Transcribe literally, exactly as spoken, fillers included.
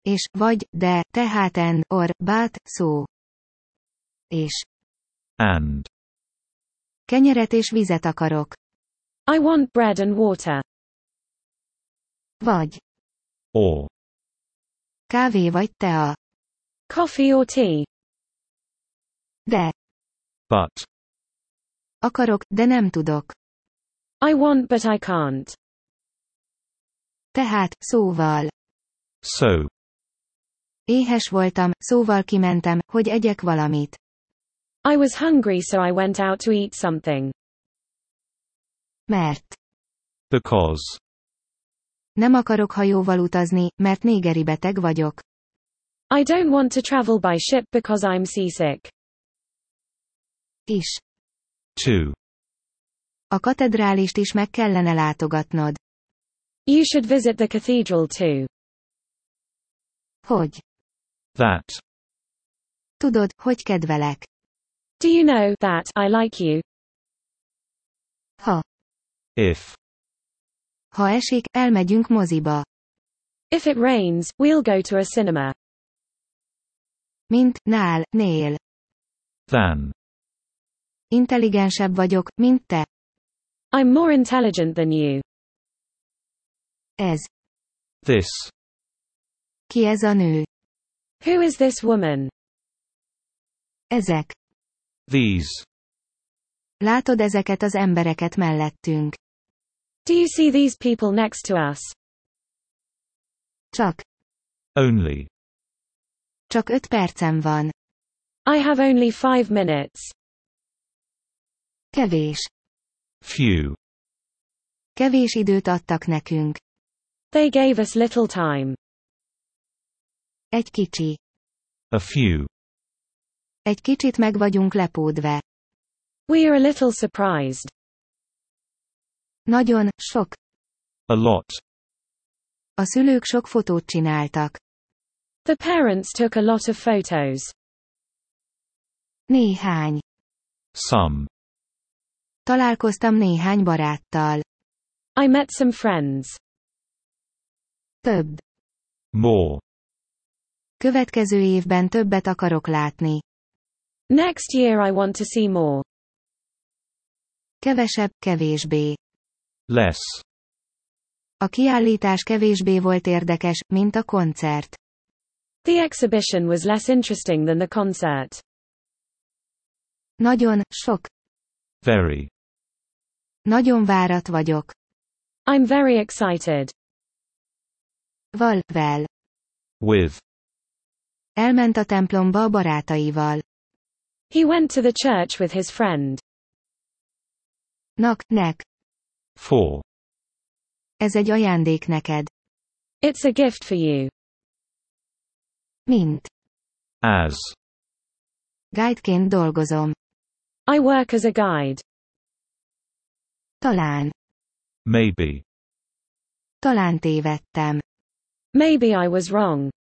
és, vagy, de, tehát and, or, but, szó. És. And. Kenyeret és vizet akarok. I want bread and water. Vagy. Or. Kávé vagy tea. Coffee or tea. De. But. Akarok, de nem tudok. I want but I can't. Tehát, szóval. So. Éhes voltam, szóval kimentem, hogy egyek valamit. I was hungry so I went out to eat something. Mert. Because. Nem akarok hajóval utazni, mert négeri beteg vagyok. I don't want to travel by ship because I'm seasick. Is. To. A katedrálist is meg kellene látogatnod. You should visit the cathedral too. Hogy? That. Tudod, hogy kedvelek. Do you know that I like you? Ha. If. Ha esik, elmegyünk moziba. If it rains, we'll go to a cinema. Mint, nál, nél. Than. Intelligensebb vagyok, mint te. I'm more intelligent than you. Ez. This. Ki ez a nő? Who is this woman? Ezek. These. Látod ezeket az embereket mellettünk. Do you see these people next to us? Csak. Only. Csak öt percem van. I have only five minutes. Kevés. Few. Kevés időt adtak nekünk. They gave us little time. Egy kicsi. A few. Egy kicsit meg vagyunk lepódve. We are a little surprised. Nagyon, sok. A lot. A szülők sok fotót csináltak. The parents took a lot of photos. Néhány. Some. Találkoztam néhány baráttal. I met some friends. Több. More. Következő évben többet akarok látni. Next year I want to see more. Kevesebb, kevésbé. Less. A kiállítás kevésbé volt érdekes, mint a koncert. The exhibition was less interesting than the concert. Nagyon, sok. Very. Nagyon várat vagyok. I'm very excited. Val, vel. With. Elment a templomba a barátaival. He went to the church with his friend. Nak, nek. For. Ez egy ajándék neked. It's a gift for you. Mint. As. Guideként dolgozom. I work as a guide. Talán. Maybe. Talán tévedtem. Maybe I was wrong.